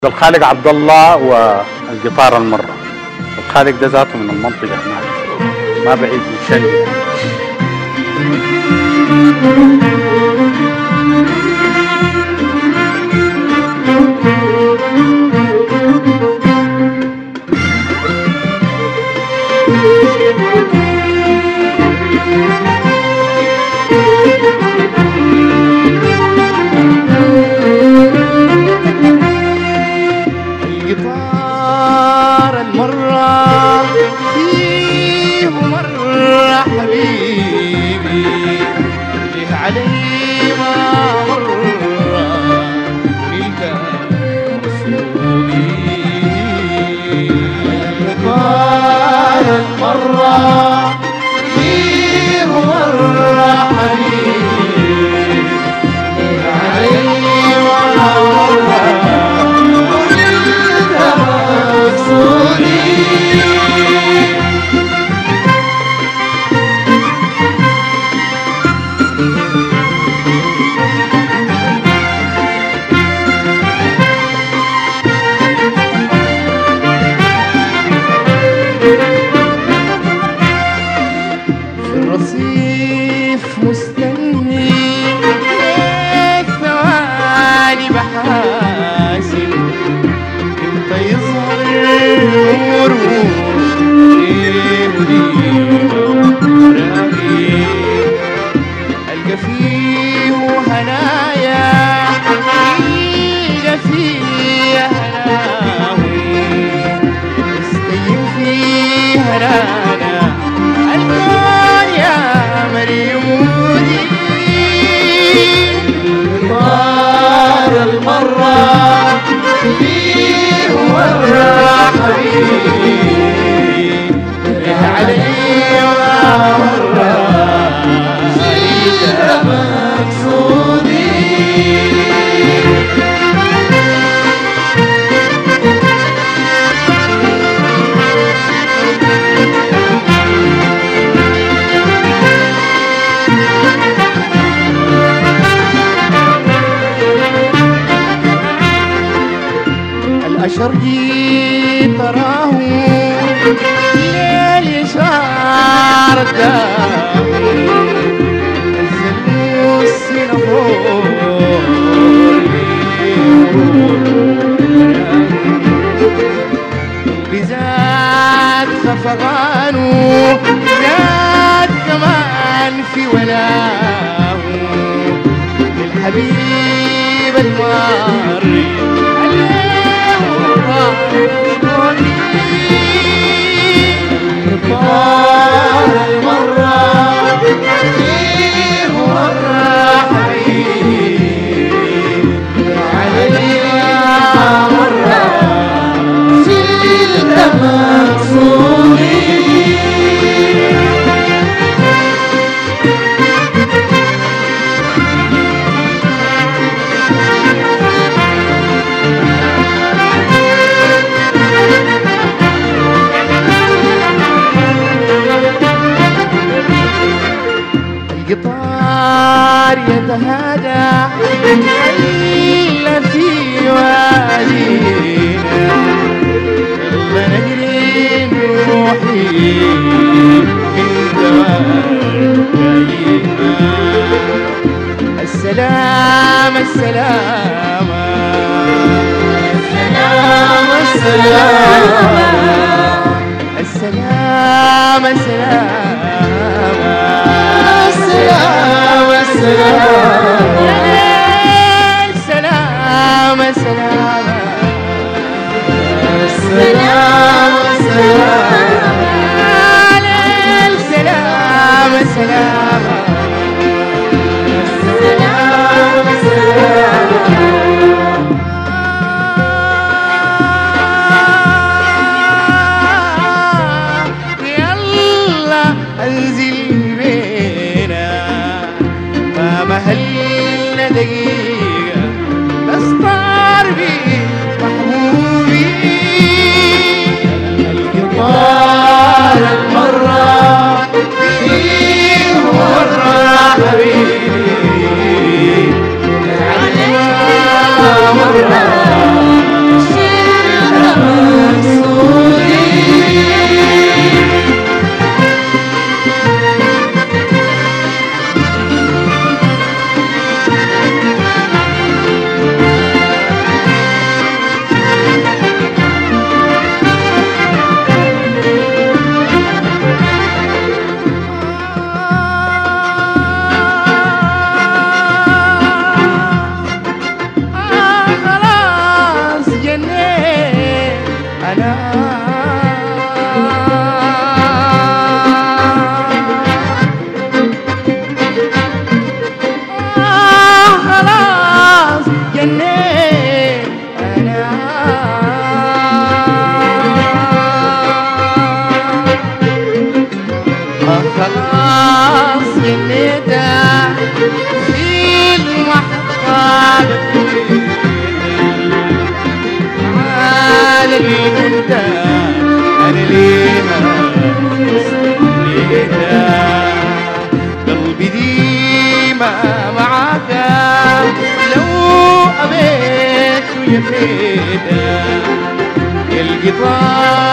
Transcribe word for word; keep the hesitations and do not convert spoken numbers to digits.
الخالق عبد الله والقطار المرة. الخالق ده ذاته من المنطقة هناك ما بعيد من شنجة. القطار المرة فيه مرة حبيبي ليه علي ما مرة نلقى مقصودي. القطار المرة فيه مرة حبيبي ليه علي ما مرة الرصيف مستني ليك ثواني بحاسب امتى يظهر نوره راقي القى فيه هنايا القى فيه هناوي استيم فيه هنانا الكون يا مريمودي. القطار المرة فيه مرة حبيبي ليه علي ما مرة زيد مقصودي. الأشرقي تراه ليل يشار الداوي نزلوا السنفور بزاد خفقانه زاد كمان في ولاه الحبيب الماري القطار المرة فيه مرة حبيبي علي مرة زيد مقصودي. القطار يتهادى إلا في وادينا إلا نجري نروحي من دوار جاينا. السلام السلام السلام السلام السلام السلام السلام السلام السلام السلام السلام السلام السلام يلا انزل بينا ما مهلنا دقيقة نستار بيه محبوبي. القطار المرة فيه جنيت أنا آه خلاص جنيت أنا آه خلاص جنيت في المحطة على الكنت أنا ليها ليها قلبي ديما معاك لو أبيت وجفيت القطار